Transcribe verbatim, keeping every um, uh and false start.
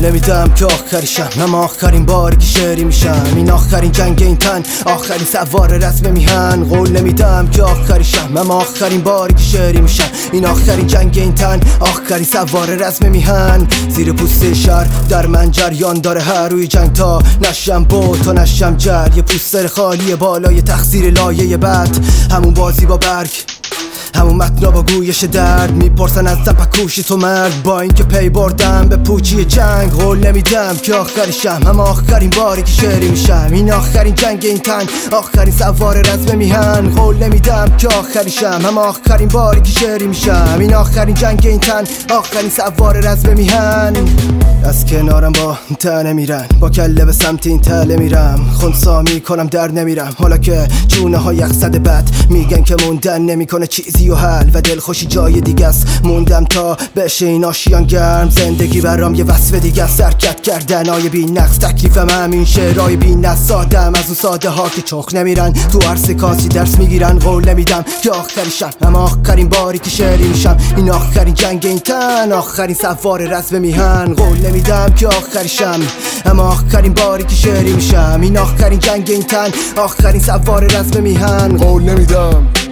نمیدم که آخریشم، هم آخرین باری که شعری میشم. این آخرین جنگ این تن، آخرین سوار رسم میهن. قول نمیدم که آخریشم، هم آخرین باری که شعری میشم. این آخرین جنگ این تن، آخرین سوار رسم میهن. زیر پوست شهر در من جریان داره هر روی جنگ، تا نشم با تا نشم جر. یه پوستر خالی بالای تقصیر لایه بد، همون بازی با برگ، همون متنا با گویش درد. میپرسن از تپکوشی تو مرد، با اینکه پی بردم به پوچی جنگ. قول نمیدم که آخریشم، هم آخرین باری که شعری میشم. این آخرین جنگ این تن، آخرین سوار رزم میهن. قول نمیدم که آخریشم، هم آخرین باری که شعری میشم. این آخرین جنگ این تن، آخرین سوار رزم میهن. از کنارم با تنه میرن، با کله به سمت این تله میرم. خونسا میکنم در نمیرم، حالا که چونه ها یخزده بد میگن که موندن نمیکنه چیزی و حل، و دلخوشی جای دیگه است. موندم تا بشه این آشیان گرم. زندگی برام یه وصف دیگه است، حرکت کردن های بی نقص. تکلیفم همین شعرهای بی نقص، سادم از اون ساده ها که چخ نمیرن، تو عرصه کاسی درس میگیرن. قول نمیدم که آخریشم، هم آخرین باری که شعری میشم. این آخرین جنگ این تن، آخرین سوار رزم میهن. قول نمیدم که آخریشم، هم آخرین باری که شعری میشم. این آخرین جنگ این تن، آخرین سوار رزم میهن. قول نمیدم